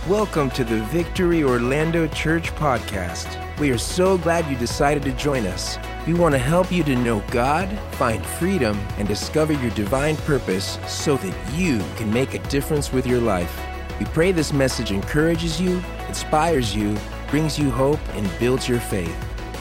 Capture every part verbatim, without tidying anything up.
Welcome to the Victory Orlando Church podcast. We are so glad you decided to join us. We want to help you to know God, find freedom, and discover your divine purpose so that you can make a difference with your life. We pray this message encourages you, inspires you, brings you hope, and builds your faith.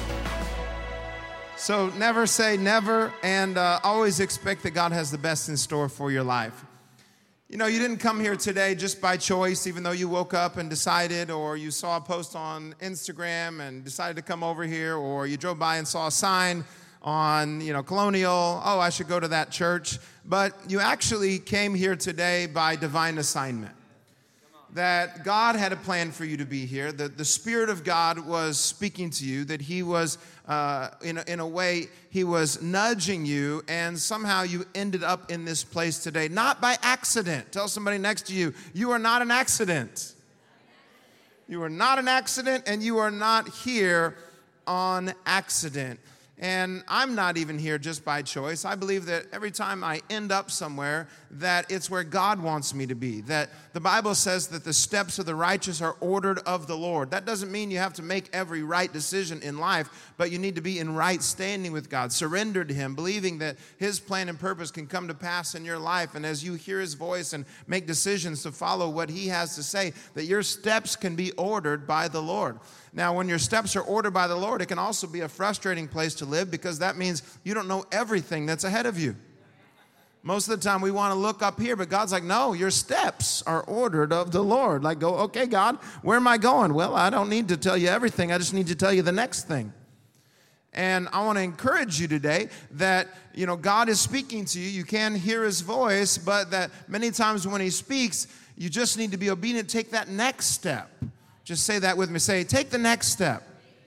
So never say never, and uh, always expect that God has the best in store for your life. You know, you didn't come here today just by choice, even though you woke up and decided, or you saw a post on Instagram and decided to come over here, or you drove by and saw a sign on, you know, Colonial, oh, I should go to that church. But you actually came here today by divine assignment. That God had a plan for you to be here, that the Spirit of God was speaking to you, that He was, uh, in, a, in a way, He was nudging you, and somehow you ended up in this place today, not by accident. Tell somebody next to you, you are not an accident. You are not an accident, and you are not here on accident. And I'm not even here just by choice. I believe that every time I end up somewhere, that it's where God wants me to be. That the Bible says that the steps of the righteous are ordered of the Lord. That doesn't mean you have to make every right decision in life, but you need to be in right standing with God, surrender to Him, believing that His plan and purpose can come to pass in your life. And as you hear His voice and make decisions to follow what He has to say, that your steps can be ordered by the Lord. Now, when your steps are ordered by the Lord, it can also be a frustrating place to live because that means you don't know everything that's ahead of you. Most of the time we want to look up here, but God's like, no, your steps are ordered of the Lord. Like, go, okay, God, where am I going? Well, I don't need to tell you everything. I just need to tell you the next thing. And I want to encourage you today that, you know, God is speaking to you. You can hear His voice, but that many times when He speaks, you just need to be obedient. Take that next step. Just say that with me. Say, take the next step.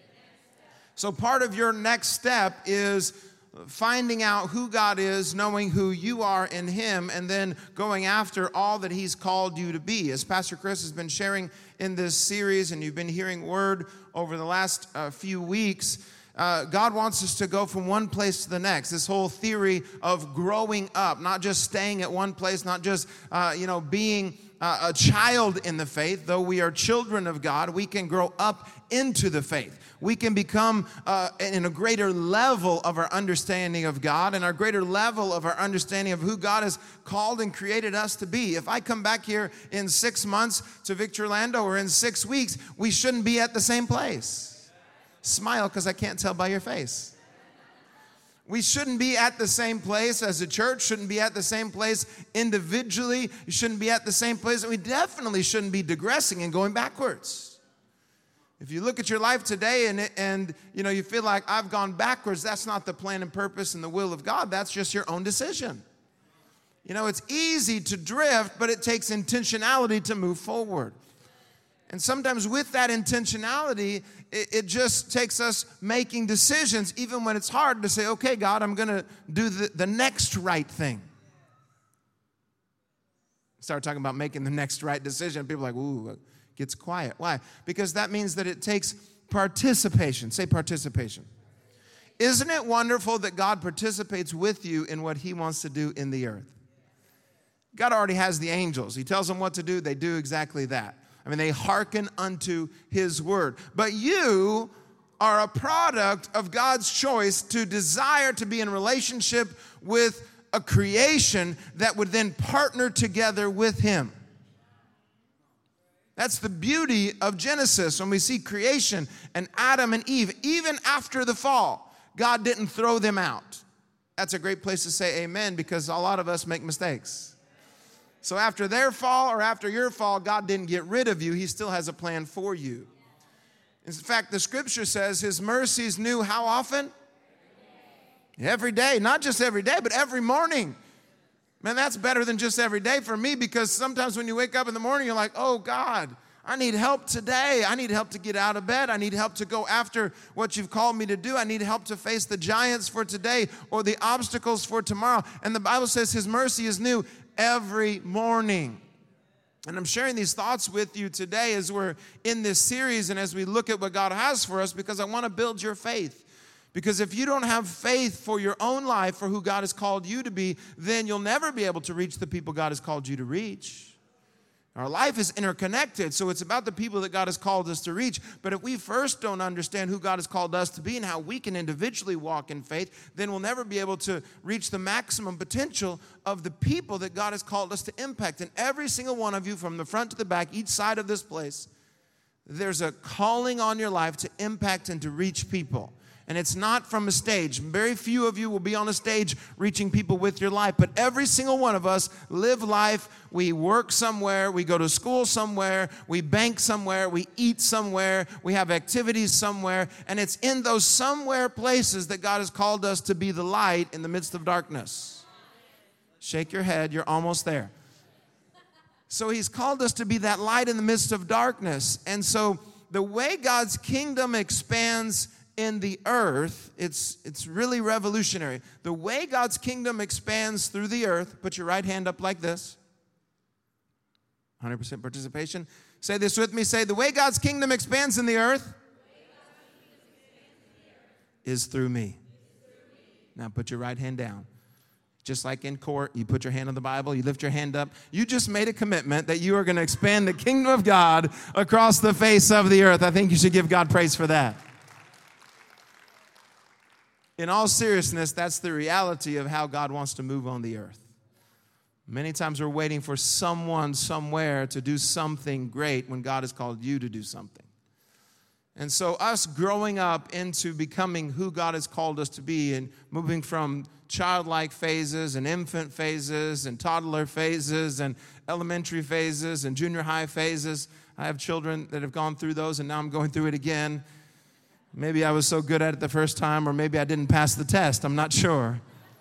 So part of your next step is finding out who God is, knowing who you are in Him, and then going after all that He's called you to be. As Pastor Chris has been sharing in this series, and you've been hearing word over the last uh, few weeks, uh, God wants us to go from one place to the next. This whole theory of growing up, not just staying at one place, not just, uh, you know, being Uh, a child in the faith. Though we are children of God, we can grow up into the faith. We can become uh, in a greater level of our understanding of God and our greater level of our understanding of who God has called and created us to be. If I come back here in six months to Victory Orlando or in six weeks, we shouldn't be at the same place. Smile, because I can't tell by your face. We shouldn't be at the same place as a church, shouldn't be at the same place individually, you shouldn't be at the same place, and we definitely shouldn't be digressing and going backwards. If you look at your life today and, and you know, you feel like I've gone backwards, that's not the plan and purpose and the will of God, that's just your own decision. You know, it's easy to drift, but it takes intentionality to move forward. And sometimes with that intentionality, it, it just takes us making decisions, even when it's hard to say, okay, God, I'm going to do the, the next right thing. Start talking about making the next right decision. People are like, ooh, it gets quiet. Why? Because that means that it takes participation. Say participation. Isn't it wonderful that God participates with you in what He wants to do in the earth? God already has the angels. He tells them what to do. They do exactly that. I mean, they hearken unto His word. But you are a product of God's choice to desire to be in relationship with a creation that would then partner together with Him. That's the beauty of Genesis. When we see creation and Adam and Eve, even after the fall, God didn't throw them out. That's a great place to say amen, because a lot of us make mistakes. So after their fall or after your fall, God didn't get rid of you. He still has a plan for you. In fact, the scripture says His mercies new how often? Every day. Not just every day, but every morning. Man, that's better than just every day for me, because sometimes when you wake up in the morning, you're like, oh, God, I need help today. I need help to get out of bed. I need help to go after what You've called me to do. I need help to face the giants for today or the obstacles for tomorrow. And the Bible says His mercy is new every morning. And I'm sharing these thoughts with you today as we're in this series and as we look at what God has for us, because I want to build your faith. Because if you don't have faith for your own life, for who God has called you to be, then you'll never be able to reach the people God has called you to reach. Our life is interconnected, so it's about the people that God has called us to reach. But if we first don't understand who God has called us to be and how we can individually walk in faith, then we'll never be able to reach the maximum potential of the people that God has called us to impact. And every single one of you, from the front to the back, each side of this place, there's a calling on your life to impact and to reach people. And it's not from a stage. Very few of you will be on a stage reaching people with your life. But every single one of us live life. We work somewhere. We go to school somewhere. We bank somewhere. We eat somewhere. We have activities somewhere. And it's in those somewhere places that God has called us to be the light in the midst of darkness. Shake your head. You're almost there. So he's called us to be that light in the midst of darkness. And so the way God's kingdom expands in the earth, it's it's really revolutionary. The way God's kingdom expands through the earth, put your right hand up like this. one hundred percent participation. Say this with me. Say, the way God's kingdom expands in the earth is through me. Now put your right hand down. Just like in court, you put your hand on the Bible, you lift your hand up. You just made a commitment that you are going to expand the kingdom of God across the face of the earth. I think you should give God praise for that. In all seriousness, that's the reality of how God wants to move on the earth. Many times we're waiting for someone somewhere to do something great when God has called you to do something. And so us growing up into becoming who God has called us to be and moving from childlike phases and infant phases and toddler phases and elementary phases and junior high phases. I have children that have gone through those, and now I'm going through it again. Maybe I was so good at it the first time, or maybe I didn't pass the test. I'm not sure.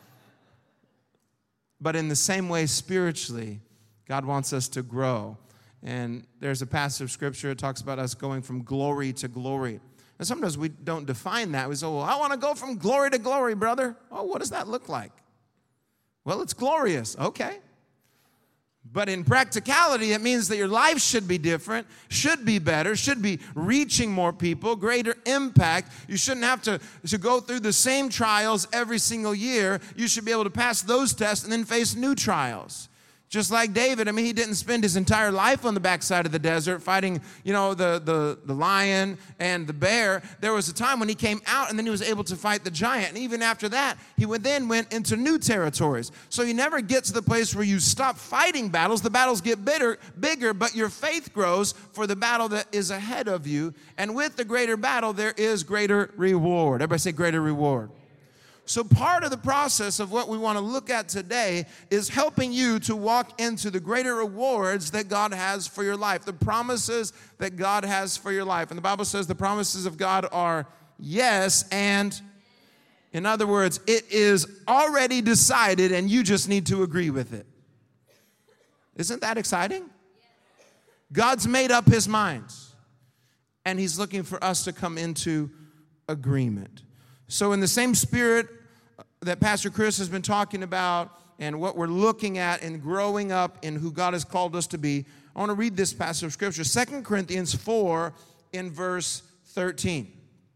But in the same way, spiritually, God wants us to grow. And there's a passage of Scripture that talks about us going from glory to glory. And sometimes we don't define that. We say, well, I want to go from glory to glory, brother. Oh, what does that look like? Well, it's glorious. Okay. But in practicality, it means that your life should be different, should be better, should be reaching more people, greater impact. You shouldn't have to, to go through the same trials every single year. You should be able to pass those tests and then face new trials. Just like David, I mean, he didn't spend his entire life on the backside of the desert fighting, you know, the, the, the lion and the bear. There was a time when he came out and then he was able to fight the giant. And even after that, he would then went into new territories. So you never get to the place where you stop fighting battles. The battles get bitter, bigger, but your faith grows for the battle that is ahead of you. And with the greater battle, there is greater reward. Everybody say greater reward. So part of the process of what we want to look at today is helping you to walk into the greater rewards that God has for your life, the promises that God has for your life. And the Bible says the promises of God are yes and, in other words, it is already decided and you just need to agree with it. Isn't that exciting? God's made up his mind, and he's looking for us to come into agreement. So in the same spirit that Pastor Chris has been talking about and what we're looking at in growing up in who God has called us to be, I want to read this passage of Scripture, Second Corinthians four in verse thirteen.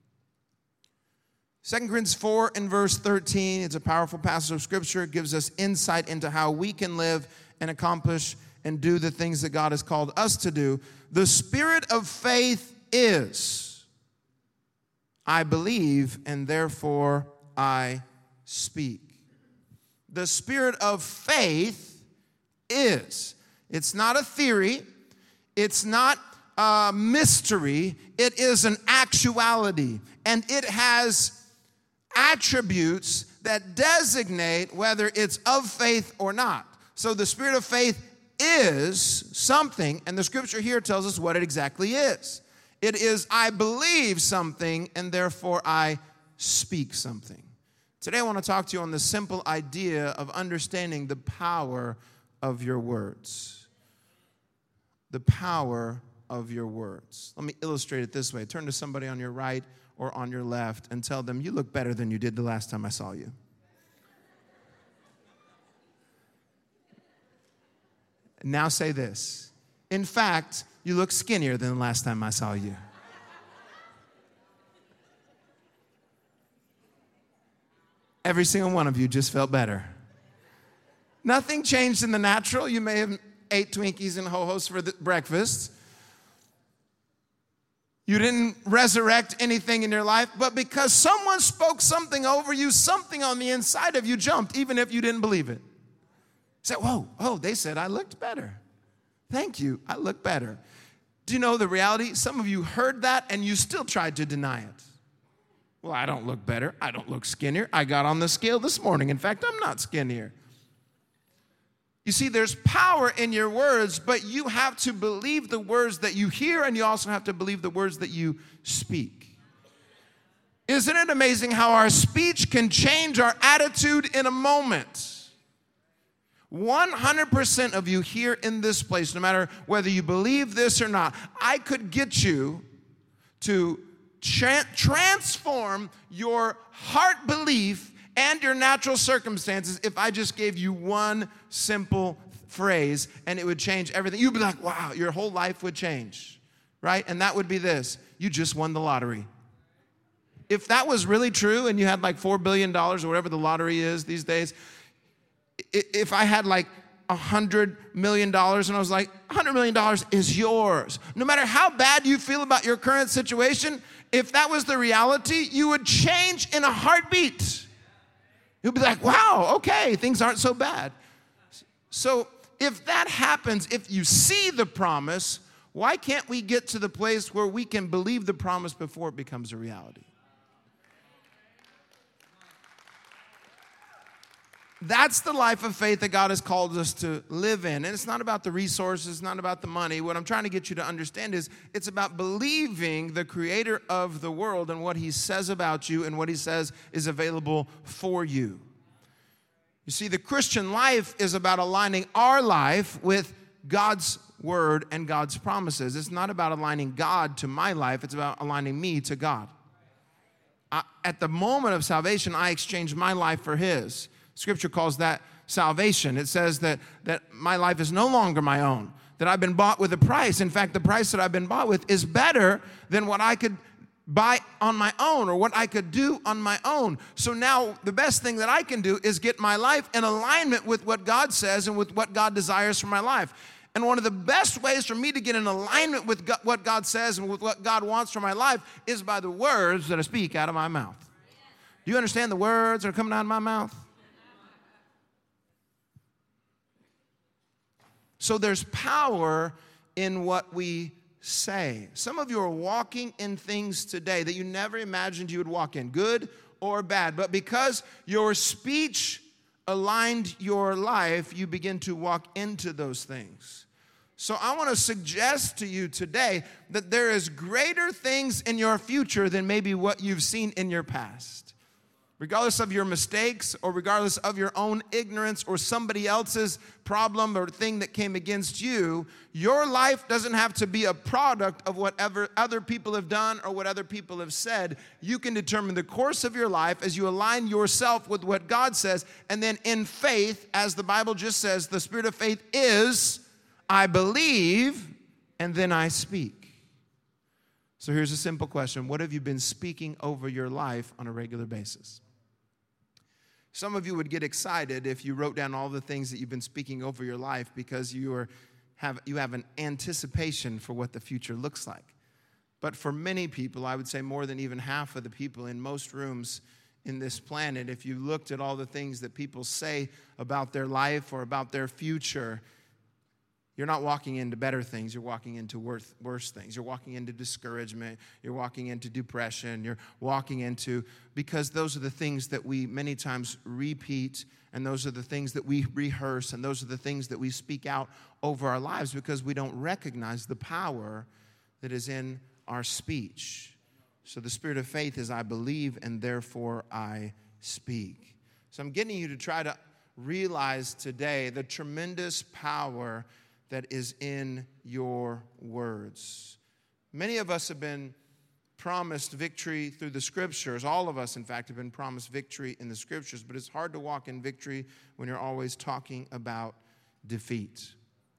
Second Corinthians four in verse thirteen, it's a powerful passage of Scripture. It gives us insight into how we can live and accomplish and do the things that God has called us to do. The spirit of faith is, I believe, and therefore I speak. The spirit of faith is. It's not a theory. It's not a mystery. It is an actuality. And it has attributes that designate whether it's of faith or not. So the spirit of faith is something, and the Scripture here tells us what it exactly is. It is, I believe something, and therefore I speak something. Today I want to talk to you on the simple idea of understanding the power of your words. The power of your words. Let me illustrate it this way. Turn to somebody on your right or on your left and tell them, you look better than you did the last time I saw you. Now say this. In fact, you look skinnier than the last time I saw you. Every single one of you just felt better. Nothing changed in the natural. You may have ate Twinkies and Ho-Hos for the breakfast. You didn't resurrect anything in your life, but because someone spoke something over you, something on the inside of you jumped, even if you didn't believe it. Said, whoa, oh, they said I looked better. Thank you, I look better. Do you know the reality? Some of you heard that and you still tried to deny it. Well, I don't look better. I don't look skinnier. I got on the scale this morning. In fact, I'm not skinnier. You see, there's power in your words, but you have to believe the words that you hear, and you also have to believe the words that you speak. Isn't it amazing how our speech can change our attitude in a moment? one hundred percent of you here in this place, no matter whether you believe this or not, I could get you to tra- transform your heart belief and your natural circumstances if I just gave you one simple phrase, and it would change everything. You'd be like, wow, your whole life would change, right? And that would be this: you just won the lottery. If that was really true and you had like four billion dollars or whatever the lottery is these days, if I had like one hundred million dollars and I was like, one hundred million dollars is yours. No matter how bad you feel about your current situation, if that was the reality, you would change in a heartbeat. You'll be like, wow, okay, things aren't so bad. So if that happens, if you see the promise, why can't we get to the place where we can believe the promise before it becomes a reality? That's the life of faith that God has called us to live in. And it's not about the resources, it's not about the money. What I'm trying to get you to understand is it's about believing the creator of the world and what he says about you and what he says is available for you. You see, the Christian life is about aligning our life with God's word and God's promises. It's not about aligning God to my life. It's about aligning me to God. I, at the moment of salvation, I exchange my life for his. Scripture calls that salvation. It says that, that my life is no longer my own, that I've been bought with a price. In fact, the price that I've been bought with is better than what I could buy on my own or what I could do on my own. So now the best thing that I can do is get my life in alignment with what God says and with what God desires for my life. And one of the best ways for me to get in alignment with God, what God says and with what God wants for my life is by the words that I speak out of my mouth. Do you understand the words that are coming out of my mouth? So there's power in what we say. Some of you are walking in things today that you never imagined you would walk in, good or bad. But because your speech aligned your life, you begin to walk into those things. So I want to suggest to you today that there is greater things in your future than maybe what you've seen in your past. Regardless of your mistakes or regardless of your own ignorance or somebody else's problem or thing that came against you, your life doesn't have to be a product of whatever other people have done or what other people have said. You can determine the course of your life as you align yourself with what God says. And then in faith, as the Bible just says, the spirit of faith is, I believe, and then I speak. So here's a simple question. What have you been speaking over your life on a regular basis? Some of you would get excited if you wrote down all the things that you've been speaking over your life because you are, have, you have an anticipation for what the future looks like. But for many people, I would say more than even half of the people in most rooms in this planet, if you looked at all the things that people say about their life or about their future, you're not walking into better things. You're walking into worse, worse things. You're walking into discouragement. You're walking into depression. You're walking into, because those are the things that we many times repeat, and those are the things that we rehearse, and those are the things that we speak out over our lives because we don't recognize the power that is in our speech. So the spirit of faith is I believe, and therefore I speak. So I'm getting you to try to realize today the tremendous power that is in your words. Many of us have been promised victory through the scriptures. All of us, in fact, have been promised victory in the scriptures, but it's hard to walk in victory when you're always talking about defeat.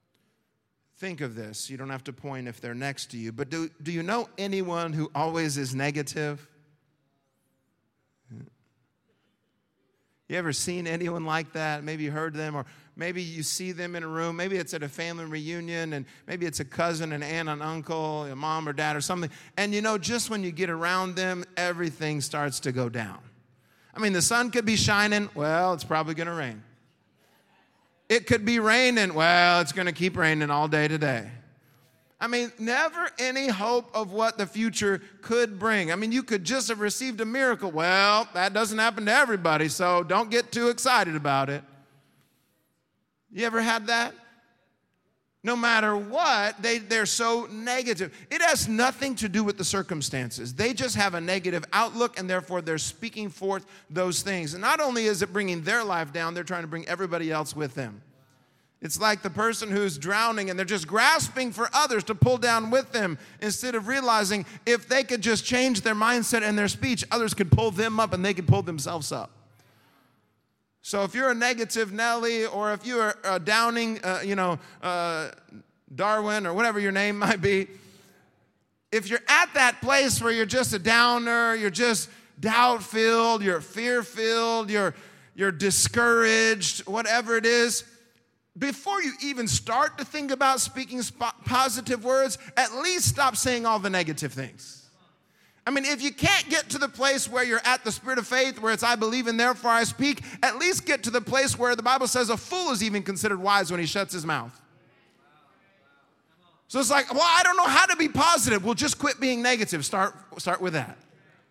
Think of this. You don't have to point if they're next to you, but do, do you know anyone who always is negative? You ever seen anyone like that? Maybe you heard them, or maybe you see them in a room. Maybe it's at a family reunion, and maybe it's a cousin, an aunt, an uncle, a mom or dad or something. And you know, just when you get around them, everything starts to go down. I mean, the sun could be shining. Well, it's probably going to rain. It could be raining. Well, it's going to keep raining all day today. I mean, never any hope of what the future could bring. I mean, you could just have received a miracle. Well, that doesn't happen to everybody, so don't get too excited about it. You ever had that? No matter what, they, they're so negative. It has nothing to do with the circumstances. They just have a negative outlook, and therefore they're speaking forth those things. And not only is it bringing their life down, they're trying to bring everybody else with them. It's like the person who's drowning and they're just grasping for others to pull down with them instead of realizing if they could just change their mindset and their speech, others could pull them up and they could pull themselves up. So if you're a negative Nelly, or if you're a downing, uh, you know, uh, Darwin, or whatever your name might be, if you're at that place where you're just a downer, you're just doubt-filled, you're fear-filled, you're, you're discouraged, whatever it is, before you even start to think about speaking positive words, at least stop saying all the negative things. I mean, if you can't get to the place where you're at the spirit of faith, where it's I believe and therefore I speak, at least get to the place where the Bible says a fool is even considered wise when he shuts his mouth. So it's like, well, I don't know how to be positive. Well, just quit being negative. Start, start with that.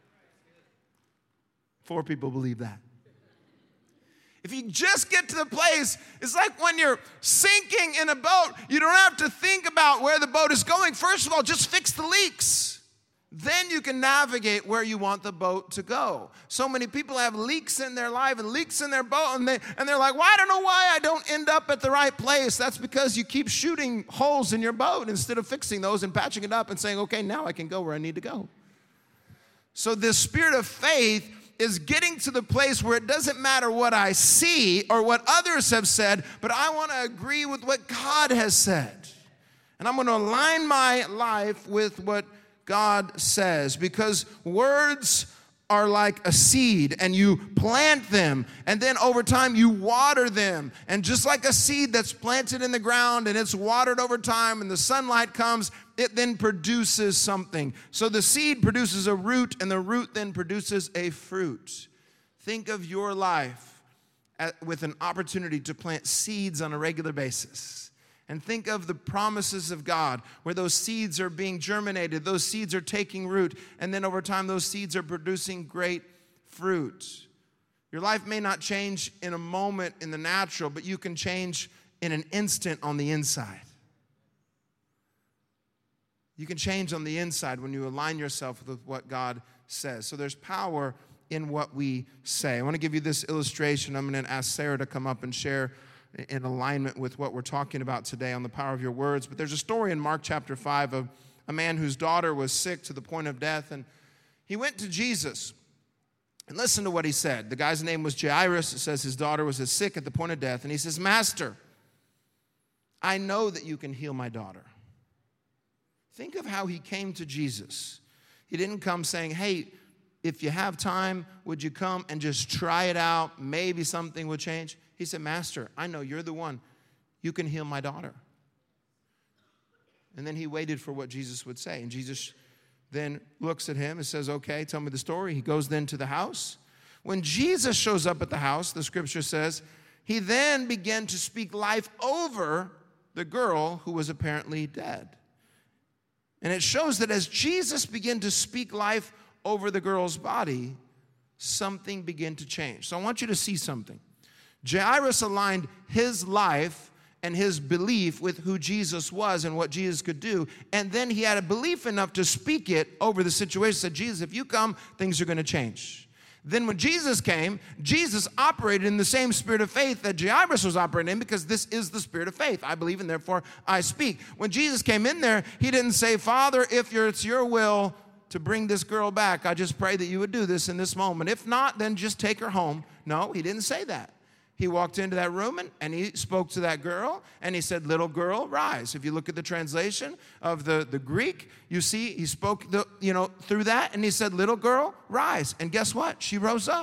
Four people believe that. If you just get to the place, it's like when you're sinking in a boat, you don't have to think about where the boat is going. First of all, just fix the leaks. Then you can navigate where you want the boat to go. So many people have leaks in their life and leaks in their boat, and, they, and they're like, well, I don't know why I don't end up at the right place. That's because you keep shooting holes in your boat instead of fixing those and patching it up and saying, okay, now I can go where I need to go. So this spirit of faith is getting to the place where it doesn't matter what I see or what others have said, but I want to agree with what God has said. And I'm going to align my life with what God says, because words are like a seed, and you plant them, and then over time you water them. And just like a seed that's planted in the ground and it's watered over time and the sunlight comes, it then produces something. So the seed produces a root, and the root then produces a fruit. Think of your life at, with an opportunity to plant seeds on a regular basis. And think of the promises of God, where those seeds are being germinated, those seeds are taking root, and then over time those seeds are producing great fruit. Your life may not change in a moment in the natural, but you can change in an instant on the inside. You can change on the inside when you align yourself with what God says. So there's power in what we say. I want to give you this illustration. I'm going to ask Sarah to come up and share in alignment with what we're talking about today on the power of your words. But there's a story in Mark chapter five of a man whose daughter was sick to the point of death, and he went to Jesus. And listen to what he said. The guy's name was Jairus. It says his daughter was sick at the point of death, and he says, Master, I know that you can heal my daughter. Think of how he came to Jesus. He didn't come saying, hey, if you have time, would you come and just try it out? Maybe something will change. He said, Master, I know you're the one. You can heal my daughter. And then he waited for what Jesus would say. And Jesus then looks at him and says, okay, tell me the story. He goes then to the house. When Jesus shows up at the house, the scripture says, he then began to speak life over the girl who was apparently dead. And it shows that as Jesus began to speak life over the girl's body, something began to change. So I want you to see something. Jairus aligned his life and his belief with who Jesus was and what Jesus could do. And then he had a belief enough to speak it over the situation. He said, Jesus, if you come, things are going to change. Then when Jesus came, Jesus operated in the same spirit of faith that Jairus was operating in, because this is the spirit of faith. I believe and therefore I speak. When Jesus came in there, he didn't say, Father, if it's your will to bring this girl back, I just pray that you would do this in this moment. If not, then just take her home. No, he didn't say that. He walked into that room and, and he spoke to that girl and he said, little girl, rise. If you look at the translation of the, the Greek, you see he spoke the, you know, through that and he said, little girl, rise. And guess what? She rose up.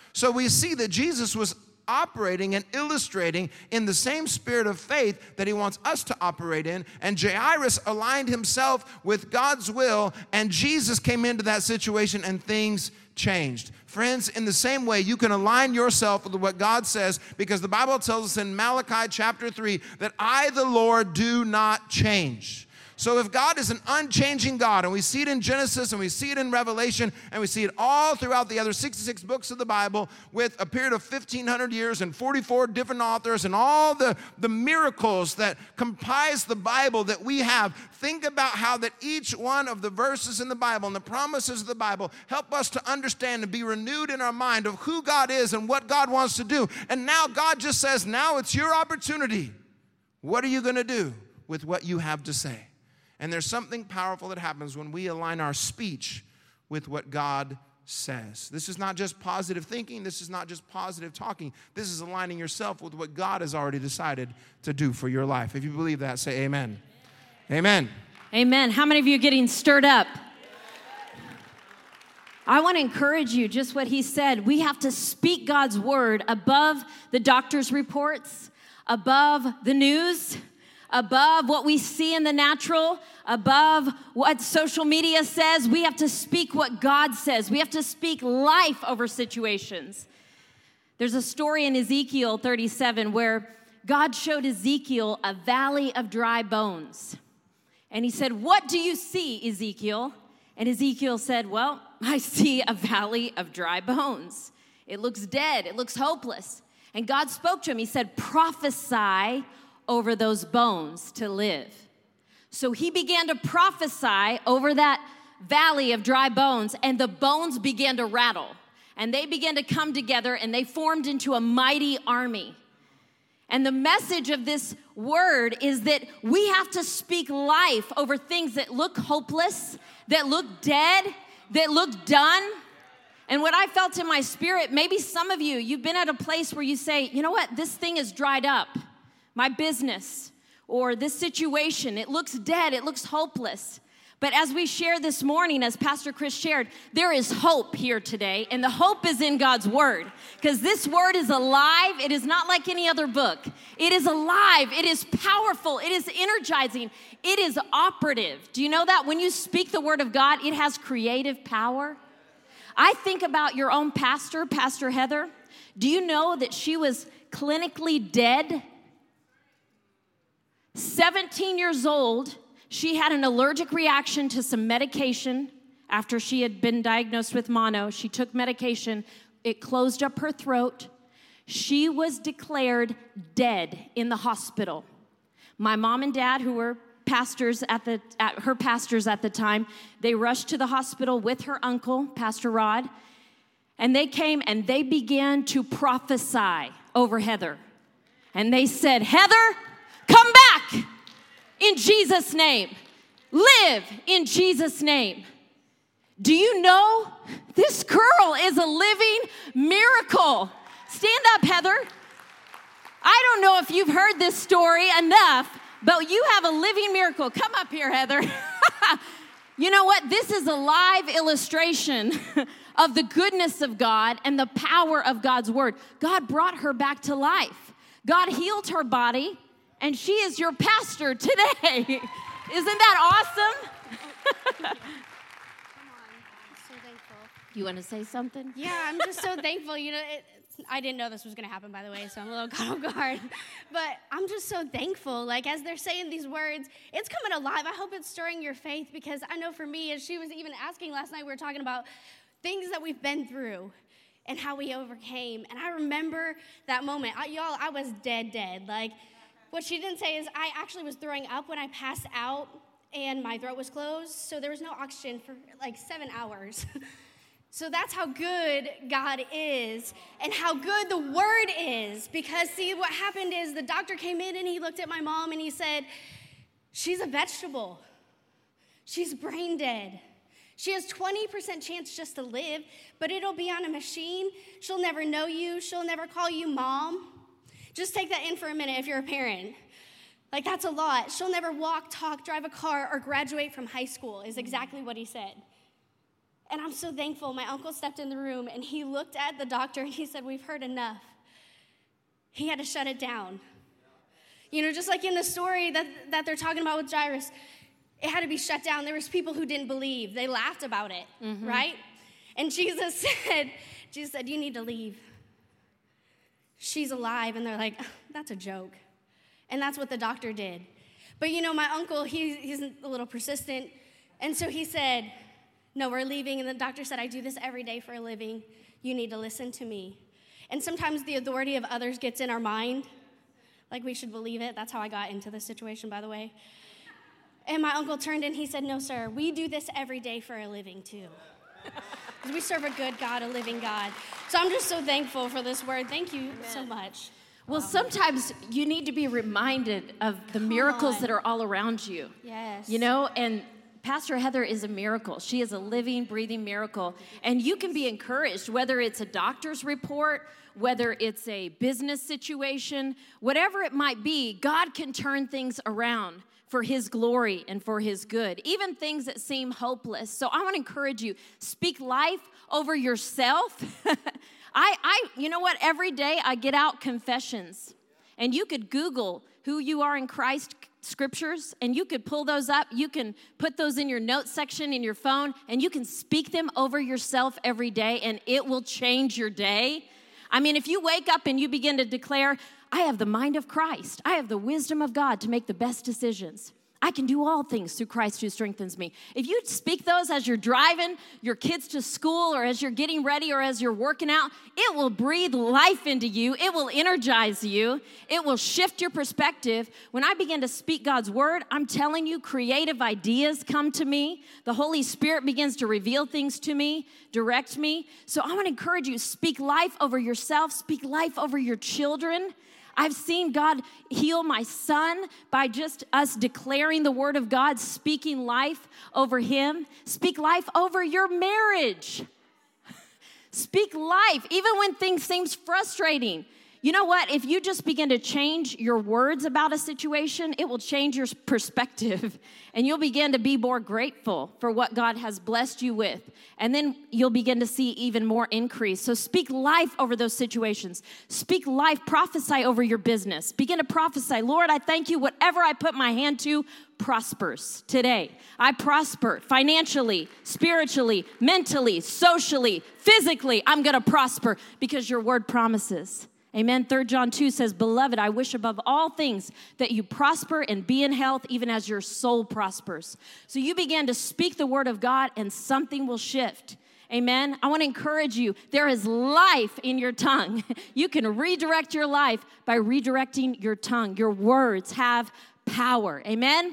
So we see that Jesus was operating and illustrating in the same spirit of faith that he wants us to operate in. And Jairus aligned himself with God's will, and Jesus came into that situation and things changed. Friends, in the same way, you can align yourself with what God says, because the Bible tells us in Malachi chapter three that I, the Lord, do not change. So if God is an unchanging God, and we see it in Genesis, and we see it in Revelation, and we see it all throughout the other sixty-six books of the Bible with a period of fifteen hundred years and forty-four different authors and all the, the miracles that comprise the Bible that we have, think about how that each one of the verses in the Bible and the promises of the Bible help us to understand and be renewed in our mind of who God is and what God wants to do. And now God just says, now it's your opportunity. What are you going to do with what you have to say? And there's something powerful that happens when we align our speech with what God says. This is not just positive thinking. This is not just positive talking. This is aligning yourself with what God has already decided to do for your life. If you believe that, say amen. Amen. Amen. How many of you are getting stirred up? I want to encourage you, just what he said. We have to speak God's word above the doctor's reports, above the news, above what we see in the natural, above what social media says. We have to speak what God says. We have to speak life over situations. There's a story in Ezekiel thirty-seven where God showed Ezekiel a valley of dry bones. And he said, "What do you see, Ezekiel?" And Ezekiel said, "Well, I see a valley of dry bones. It looks dead. It looks hopeless." And God spoke to him. He said, "Prophesy over those bones to live." So he began to prophesy over that valley of dry bones, and the bones began to rattle. And they began to come together, and they formed into a mighty army. And the message of this word is that we have to speak life over things that look hopeless, that look dead, that look done. And what I felt in my spirit, maybe some of you, you've been at a place where you say, you know what, this thing is dried up. My business or this situation, it looks dead, it looks hopeless. But as we share this morning, as Pastor Chris shared, there is hope here today, and the hope is in God's word, because this word is alive. It is not like any other book. It is alive. It is powerful. It is energizing. It is operative. Do you know that? When you speak the word of God, it has creative power. I think about your own pastor, Pastor Heather. Do you know that she was clinically dead? seventeen years old, she had an allergic reaction to some medication after she had been diagnosed with mono. She took medication. It closed up her throat. She was declared dead in the hospital. My mom and dad, who were pastors at the at her pastors at the time, they rushed to the hospital with her uncle, Pastor Rod, and they came and they began to prophesy over Heather. And they said, "Heather, come back in Jesus' name. Live in Jesus' name." Do you know this girl is a living miracle? Stand up, Heather. I don't know if you've heard this story enough, but you have a living miracle. Come up here, Heather. You know what? This is a live illustration of the goodness of God and the power of God's word. God brought her back to life. God healed her body, and she is your pastor today. Isn't that awesome? Come on. I'm so thankful. You want to say something? Yeah, I'm just so thankful. You know, it, I didn't know this was going to happen, by the way, so I'm a little caught off guard. But I'm just so thankful. Like, as they're saying these words, it's coming alive. I hope it's stirring your faith, because I know for me, as she was even asking last night, we were talking about things that we've been through and how we overcame. And I remember that moment. I, y'all, I was dead, dead. Like, what she didn't say is I actually was throwing up when I passed out and my throat was closed, so there was no oxygen for like seven hours. So that's how good God is and how good the word is, because see, what happened is the doctor came in and he looked at my mom and he said, "She's a vegetable. She's brain dead. She has twenty percent chance just to live, but it'll be on a machine. She'll never know you. She'll never call you mom." Just take that in for a minute if you're a parent. Like, that's a lot. She'll never walk, talk, drive a car, or graduate from high school is exactly what he said. And I'm so thankful. My uncle stepped in the room, and he looked at the doctor, and he said, we've heard enough. He had to shut it down. You know, just like in the story that, that they're talking about with Jairus, it had to be shut down. There was people who didn't believe. They laughed about it, mm-hmm. right? And Jesus said, Jesus said, you need to leave. She's alive. And they're like, that's a joke. And that's what the doctor did. But you know, my uncle, he, he's a little persistent. And so he said, no, we're leaving. And the doctor said, I do this every day for a living. You need to listen to me. And sometimes the authority of others gets in our mind. Like we should believe it. That's how I got into this situation, by the way. And my uncle turned and he said, no, sir, we do this every day for a living too. Because we serve a good God, a living God. So I'm just so thankful for this word. Thank you Amen. So much. Well, wow. Sometimes you need to be reminded of the Come miracles on. That are all around you. Yes. You know, and Pastor Heather is a miracle. She is a living, breathing miracle. And you can be encouraged, whether it's a doctor's report, whether it's a business situation, whatever it might be, God can turn things around for his glory and for his good, even things that seem hopeless. So I want to encourage you, speak life over yourself. I, I, you know what, every day I get out confessions, and you could Google who you are in Christ scriptures, and you could pull those up. You can put those in your notes section in your phone, and you can speak them over yourself every day, and it will change your day. I mean, if you wake up and you begin to declare, I have the mind of Christ. I have the wisdom of God to make the best decisions. I can do all things through Christ who strengthens me. If you speak those as you're driving your kids to school or as you're getting ready or as you're working out, it will breathe life into you. It will energize you. It will shift your perspective. When I begin to speak God's word, I'm telling you, creative ideas come to me. The Holy Spirit begins to reveal things to me, direct me. So I want to encourage you, speak life over yourself, speak life over your children. I've seen God heal my son by just us declaring the word of God, speaking life over him. Speak life over your marriage. Speak life, even when things seem frustrating. You know what? If you just begin to change your words about a situation, it will change your perspective. And you'll begin to be more grateful for what God has blessed you with. And then you'll begin to see even more increase. So speak life over those situations. Speak life, prophesy over your business. Begin to prophesy. Lord, I thank you. Whatever I put my hand to prospers today. I prosper financially, spiritually, mentally, socially, physically. I'm going to prosper because your word promises. Amen. Third John two says, beloved, I wish above all things that you prosper and be in health, even as your soul prospers. So you begin to speak the word of God and something will shift. Amen. I want to encourage you. There is life in your tongue. You can redirect your life by redirecting your tongue. Your words have power. Amen.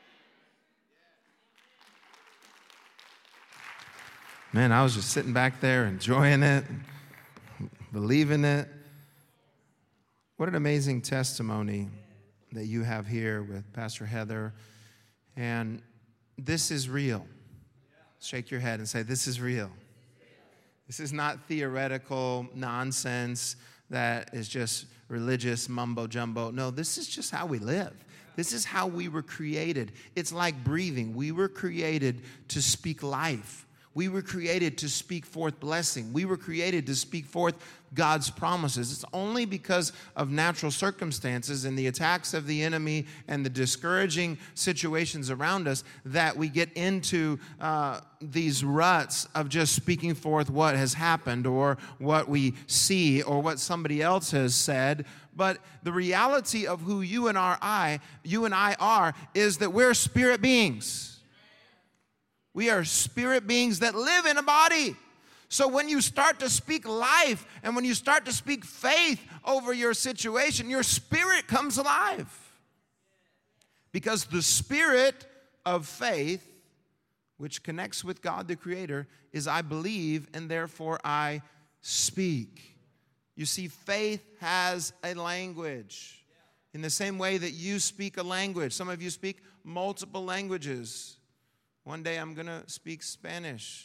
Man, I was just sitting back there enjoying it, believing it. What an amazing testimony that you have here with Pastor Heather. And this is real. Shake your head and say, this is real. This is not theoretical nonsense that is just religious mumbo jumbo. No, this is just how we live. This is how we were created. It's like breathing. We were created to speak life. We were created to speak forth blessing. We were created to speak forth God's promises. It's only because of natural circumstances and the attacks of the enemy and the discouraging situations around us that we get into uh, these ruts of just speaking forth what has happened or what we see or what somebody else has said. But the reality of who you and our I, you and I are, is that we're spirit beings. We are spirit beings that live in a body. So when you start to speak life and when you start to speak faith over your situation, your spirit comes alive. Because the spirit of faith, which connects with God the Creator, is I believe and therefore I speak. You see, faith has a language. In the same way that you speak a language. Some of you speak multiple languages. One day I'm going to speak Spanish.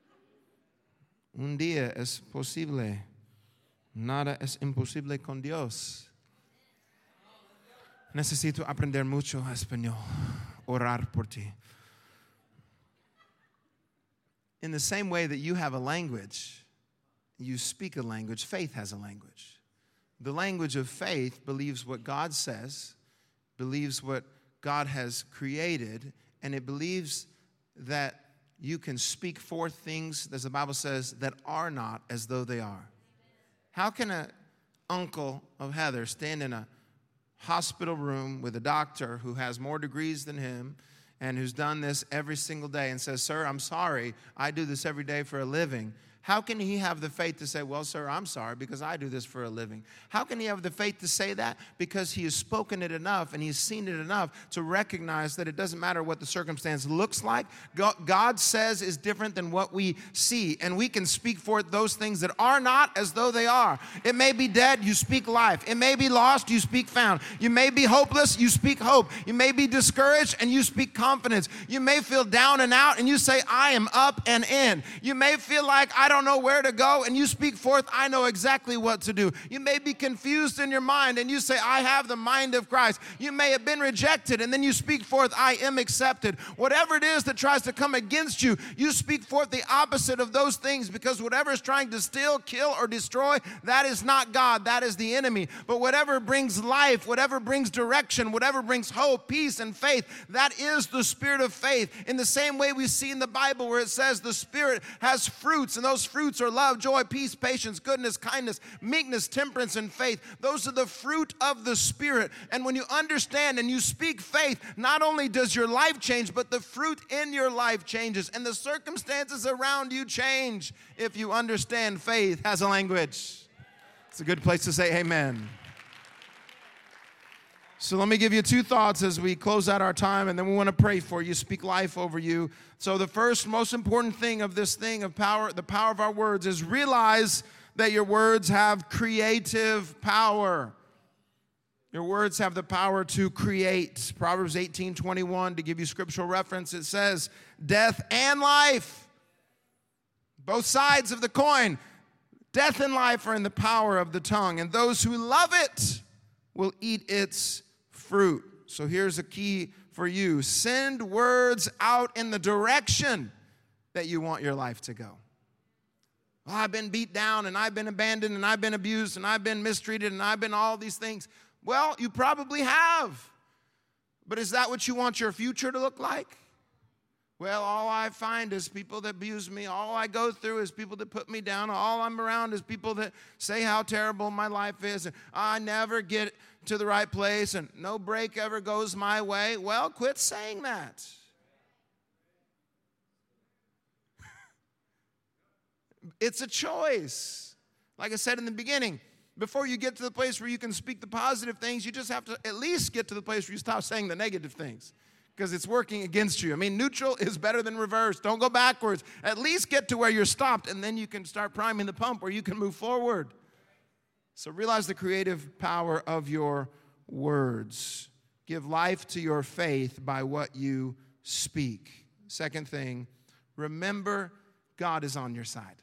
Un día es posible. Nada es imposible con Dios. Necesito aprender mucho español. Orar por ti. in the same way that you have a language, you speak a language, faith has a language. The language of faith believes what God says, believes what God has created, and it believes that you can speak forth things, as the Bible says, that are not as though they are. How can an uncle of Heather stand in a hospital room with a doctor who has more degrees than him and who's done this every single day and says, sir, I'm sorry, I do this every day for a living? How can he have the faith to say, well, sir, I'm sorry because I do this for a living? How can he have the faith to say that? Because he has spoken it enough and he's seen it enough to recognize that it doesn't matter what the circumstance looks like. God says is different than what we see, and we can speak forth those things that are not as though they are. It may be dead, you speak life. It may be lost, you speak found. You may be hopeless, you speak hope. You may be discouraged, and you speak confidence. You may feel down and out, and you say, I am up and in. You may feel like I don't know where to go, and you speak forth, I know exactly what to do. You may be confused in your mind, and you say, I have the mind of Christ. You may have been rejected, and then you speak forth, I am accepted. Whatever it is that tries to come against you, you speak forth the opposite of those things, because whatever is trying to steal, kill, or destroy, that is not God, that is the enemy. But whatever brings life, whatever brings direction, whatever brings hope, peace, and faith, that is the spirit of faith. In the same way we see in the Bible where it says the Spirit has fruits, and those fruits are love, joy, peace, patience, goodness, kindness, meekness, temperance, and faith. Those are the fruit of the Spirit. And when you understand and you speak faith, not only does your life change, but the fruit in your life changes, and the circumstances around you change if you understand faith has a language. It's a good place to say amen. So let me give you two thoughts as we close out our time, and then we want to pray for you, speak life over you. So the first, most important thing of this thing of power, the power of our words, is realize that your words have creative power. Your words have the power to create. Proverbs eighteen twenty-one, to give you scriptural reference, it says, death and life, both sides of the coin, death and life are in the power of the tongue, and those who love it will eat its fruit. So here's a key for you. Send words out in the direction that you want your life to go. Well, I've been beat down, and I've been abandoned, and I've been abused, and I've been mistreated, and I've been all these things. Well, you probably have. But is that what you want your future to look like? Well, all I find is people that abuse me. All I go through is people that put me down. All I'm around is people that say how terrible my life is. And I never get to the right place, and no break ever goes my way. Well, quit saying that. It's a choice. Like I said in the beginning, before you get to the place where you can speak the positive things, you just have to at least get to the place where you stop saying the negative things, because it's working against you. I mean, neutral is better than reverse. Don't go backwards. At least get to where you're stopped, and then you can start priming the pump where you can move forward. So realize the creative power of your words. Give life to your faith by what you speak. Second thing, remember God is on your side.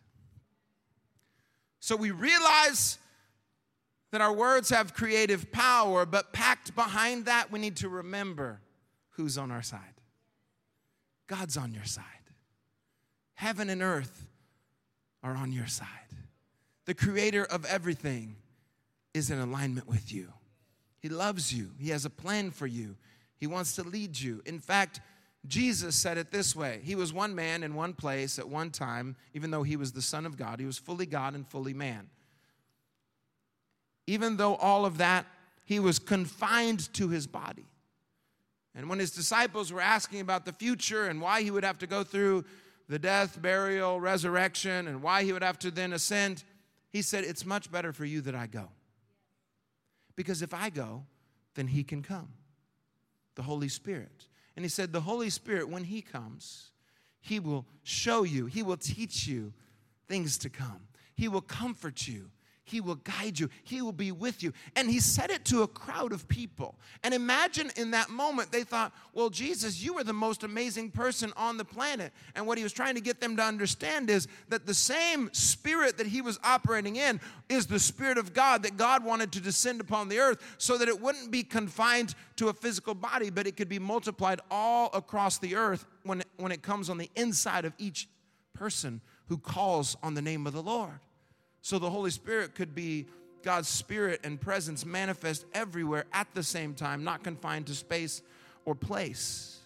So we realize that our words have creative power, but packed behind that, we need to remember who's on our side. God's on your side. Heaven and earth are on your side. The creator of everything is in alignment with you. He loves you. He has a plan for you. He wants to lead you. In fact, Jesus said it this way. He was one man in one place at one time, even though he was the Son of God. He was fully God and fully man. Even though all of that, he was confined to his body. And when his disciples were asking about the future and why he would have to go through the death, burial, resurrection, and why he would have to then ascend, he said, it's much better for you that I go. Because if I go, then he can come, the Holy Spirit. And he said, the Holy Spirit, when he comes, he will show you, he will teach you things to come. He will comfort you. He will guide you. He will be with you. And he said it to a crowd of people. And imagine in that moment, they thought, well, Jesus, you were the most amazing person on the planet. And what he was trying to get them to understand is that the same spirit that he was operating in is the Spirit of God that God wanted to descend upon the earth so that it wouldn't be confined to a physical body, but it could be multiplied all across the earth when, when it comes on the inside of each person who calls on the name of the Lord. So the Holy Spirit could be God's Spirit and presence manifest everywhere at the same time, not confined to space or place.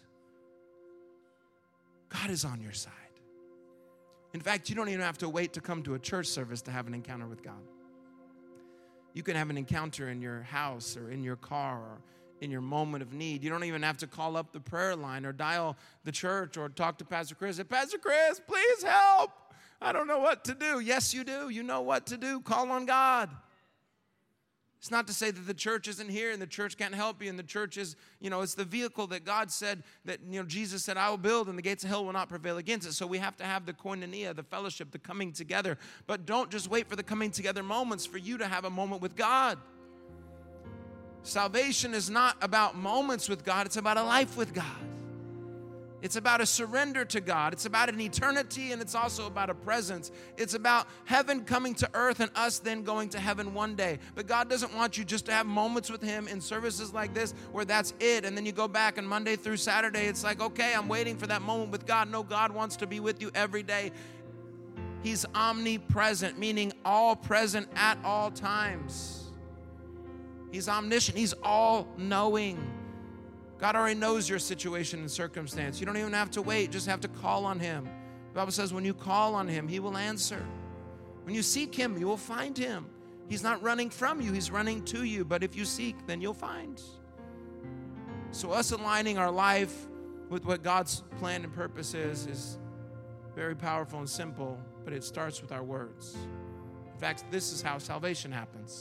God is on your side. In fact, you don't even have to wait to come to a church service to have an encounter with God. You can have an encounter in your house or in your car or in your moment of need. You don't even have to call up the prayer line or dial the church or talk to Pastor Chris. Say, Pastor Chris, please help. I don't know what to do. Yes, you do. You know what to do. Call on God. It's not to say that the church isn't here and the church can't help you and the church is, you know, it's the vehicle that God said that, you know, Jesus said, I will build and the gates of hell will not prevail against it. So we have to have the koinonia, the fellowship, the coming together. But don't just wait for the coming together moments for you to have a moment with God. Salvation is not about moments with God. It's about a life with God. It's about a surrender to God. It's about an eternity, and it's also about a presence. It's about heaven coming to earth and us then going to heaven one day. But God doesn't want you just to have moments with Him in services like this where that's it, and then you go back and Monday through Saturday, it's like, okay, I'm waiting for that moment with God. No, God wants to be with you every day. He's omnipresent, meaning all present at all times. He's omniscient. He's all-knowing. God already knows your situation and circumstance. You don't even have to wait. Just have to call on Him. The Bible says when you call on Him, He will answer. When you seek Him, you will find Him. He's not running from you. He's running to you. But if you seek, then you'll find. So us aligning our life with what God's plan and purpose is, is very powerful and simple, but it starts with our words. In fact, this is how salvation happens.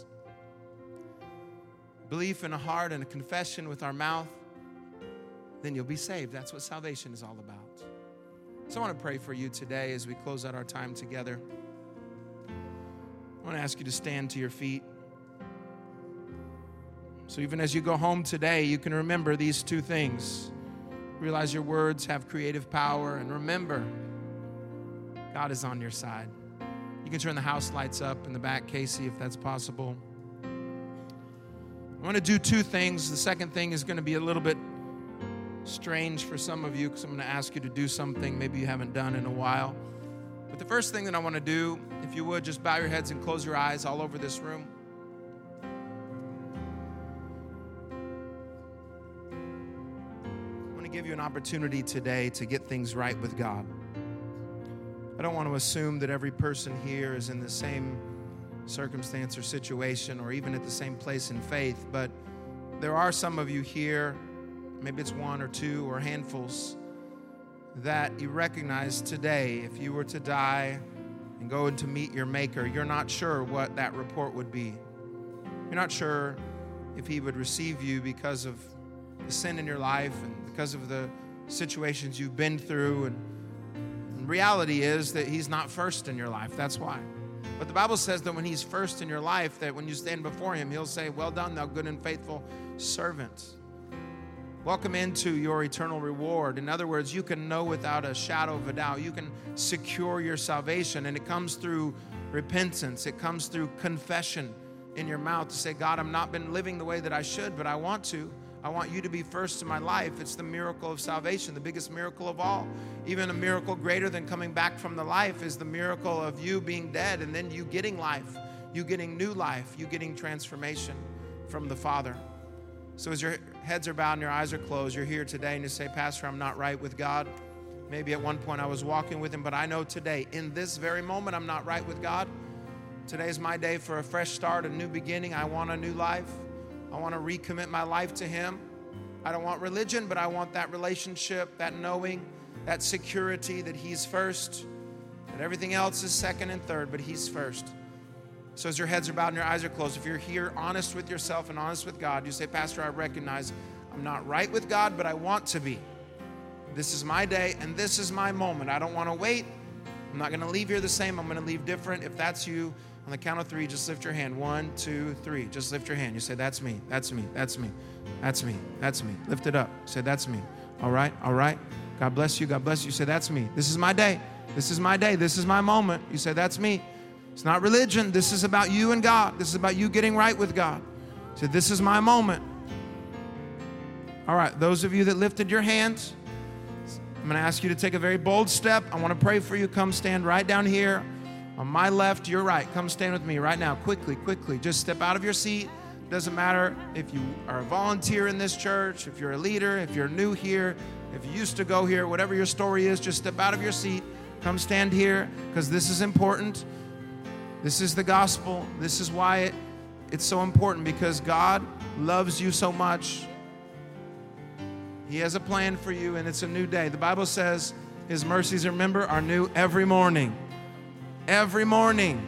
Belief in a heart and a confession with our mouth, then you'll be saved. That's what salvation is all about. So I want to pray for you today as we close out our time together. I want to ask you to stand to your feet. So even as you go home today, you can remember these two things. Realize your words have creative power, and remember, God is on your side. You can turn the house lights up in the back, Casey, if that's possible. I want to do two things. The second thing is going to be a little bit strange for some of you because I'm going to ask you to do something maybe you haven't done in a while. But the first thing that I want to do, if you would, just bow your heads and close your eyes all over this room. I want to give you an opportunity today to get things right with God. I don't want to assume that every person here is in the same circumstance or situation or even at the same place in faith, but there are some of you here, maybe it's one or two or handfuls, that you recognize today if you were to die and go in to meet your Maker, you're not sure what that report would be. You're not sure if He would receive you because of the sin in your life and because of the situations you've been through. And, and reality is that He's not first in your life. That's why. But the Bible says that when He's first in your life, that when you stand before Him, He'll say, well done, thou good and faithful servant. Welcome into your eternal reward. In other words, you can know without a shadow of a doubt. You can secure your salvation, and it comes through repentance. It comes through confession in your mouth to say, God, I've not been living the way that I should, but I want to. I want you to be first in my life. It's the miracle of salvation, the biggest miracle of all. Even a miracle greater than coming back from the life is the miracle of you being dead and then you getting life, you getting new life, you getting transformation from the Father. So as your heads are bowed and your eyes are closed, you're here today and you say, Pastor, I'm not right with God. Maybe at one point I was walking with Him, but I know today, in this very moment, I'm not right with God. Today is my day for a fresh start, a new beginning. I want a new life. I want to recommit my life to Him. I don't want religion, but I want that relationship, that knowing, that security that He's first, that everything else is second and third, but He's first. So as your heads are bowed and your eyes are closed, if you're here honest with yourself and honest with God, you say, Pastor, I recognize I'm not right with God, but I want to be. This is my day, and this is my moment. I don't want to wait. I'm not going to leave here the same. I'm going to leave different. If that's you, on the count of three, just lift your hand. One, two, three. Just lift your hand. You say, that's me. That's me. That's me. That's me. That's me. Lift it up. Say, that's me. All right. All right. God bless you. God bless you. Say, that's me. This is my day. This is my day. This is my moment. You say, that's me. It's not religion. This is about you and God. This is about you getting right with God. Say, this is my moment. All right. Those of you that lifted your hands, I'm going to ask you to take a very bold step. I want to pray for you. Come stand right down here on my left, your right. Come stand with me right now. Quickly, quickly. Just step out of your seat. Doesn't matter if you are a volunteer in this church, if you're a leader, if you're new here, if you used to go here, whatever your story is, just step out of your seat. Come stand here, because this is important. This is the gospel. This is why it, it's so important, because God loves you so much. He has a plan for you, and it's a new day. The Bible says His mercies, remember, are new every morning. Every morning.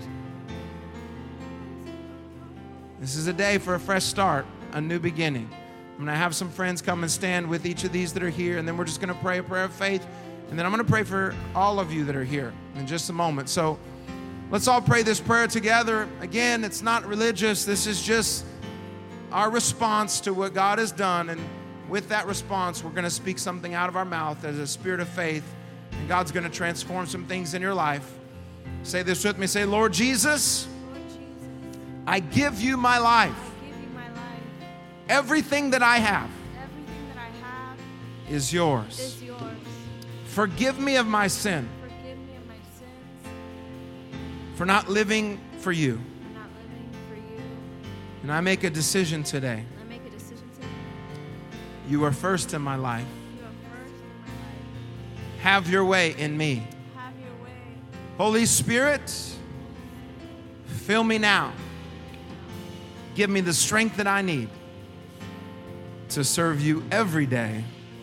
This is a day for a fresh start, a new beginning. I'm going to have some friends come and stand with each of these that are here, and then we're just going to pray a prayer of faith, and then I'm going to pray for all of you that are here in just a moment. So let's all pray this prayer together. Again, it's not religious. This is just our response to what God has done, and with that response, we're going to speak something out of our mouth as a spirit of faith, and God's going to transform some things in your life. Say this with me. Say, Lord Jesus, I give you my life. Give you my life. Everything that I have Everything that I have is yours. is yours. Forgive me of my sin, Forgive me of my sins for not living for you. for not living for you. And I make a decision today. I make a decision today. You are first in my life. You are first in my life. Have your way in me. Have your way. Holy Spirit, fill me now. Give me the strength that I need to serve you every day.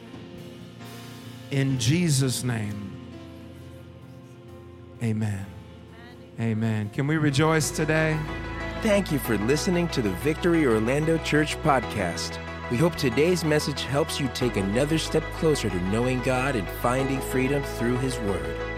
In Jesus' name, amen. Amen. Can we rejoice today? Thank you for listening to the Victory Orlando Church podcast. We hope today's message helps you take another step closer to knowing God and finding freedom through His Word.